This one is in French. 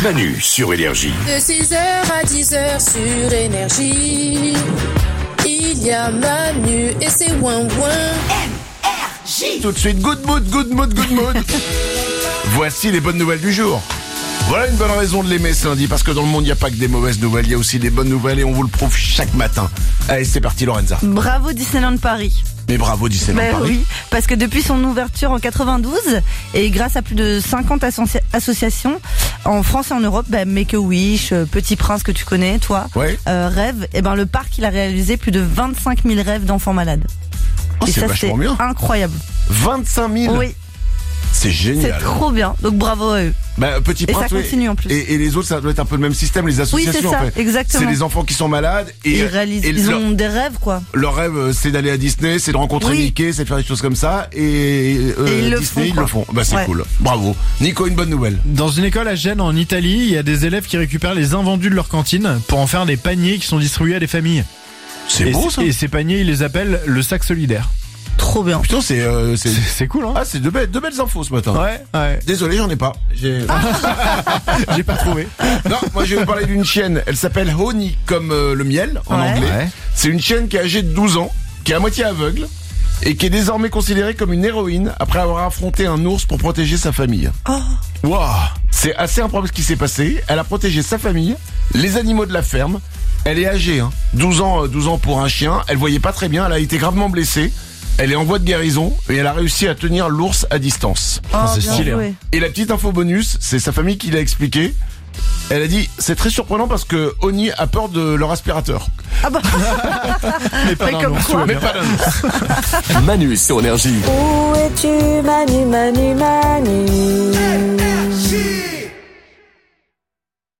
Manu sur Énergie. De 6h à 10h sur Énergie, il y a Manu et c'est ouin ouin. Tout de suite, good mood. Voici les bonnes nouvelles du jour. Voilà une bonne raison de l'aimer ce lundi, parce que dans le monde, il n'y a pas que des mauvaises nouvelles, il y a aussi des bonnes nouvelles et on vous le prouve chaque matin. Allez, c'est parti Lorenza. Bravo Disneyland Paris. Mais bravo Disneyland Paris. Oui, parce que depuis son ouverture en 92 et grâce à plus de 50 associations en France et en Europe, Make-A-Wish, Petit Prince que tu connais, toi, Ouais. Rêve, le parc il a réalisé plus de 25 000 rêves d'enfants malades. Oh, et c'est ça vachement c'est bien. incroyable. 25 000. Oui, C'est génial. c'est trop bien. Donc bravo à eux. Petit Et Prince, ça continue en plus. Et les autres, ça doit être un peu le même système, les associations. Oui, c'est ça, en fait. exactement. C'est les enfants qui sont malades et Ils ont des rêves quoi. leur rêve, c'est d'aller à Disney, c'est de rencontrer Oui. Mickey, c'est de faire des choses comme ça. Et ils le Disney, font, ils quoi. le font. C'est Ouais. cool. Bravo. Nico, une bonne nouvelle. Dans une école à Gênes en Italie, il y a des élèves qui récupèrent les invendus de leur cantine pour en faire des paniers qui sont distribués à des familles. C'est beau ça. Et ces paniers, ils les appellent le sac solidaire. Trop bien. Putain, C'est cool, hein? Ah, c'est de belles infos ce matin. Ouais. Désolé, j'en ai pas. J'ai pas trouvé. Non, moi je vais vous parler d'une chienne. Elle s'appelle Honey, comme le miel en Ouais. anglais. Ouais. C'est une chienne qui est âgée de 12 ans, qui est à moitié aveugle et qui est désormais considérée comme une héroïne après avoir affronté un ours pour protéger sa famille. Wow. C'est assez improbable ce qui s'est passé. Elle a protégé sa famille, les animaux de la ferme. Elle est âgée, 12 ans pour un chien. Elle voyait pas très bien, elle a été gravement blessée. Elle est en voie de guérison et elle a réussi à tenir l'ours à distance. c'est bien stylé, joué. Et la petite info bonus, c'est sa famille qui l'a expliqué. Elle a dit, c'est très surprenant parce que Oni a peur de leur aspirateur. Mais pas Mais d'un comme ours, quoi. tout va Mais bien. pas d'un ours. Manu sur Énergie. Où es-tu Manu, Manu, Manu?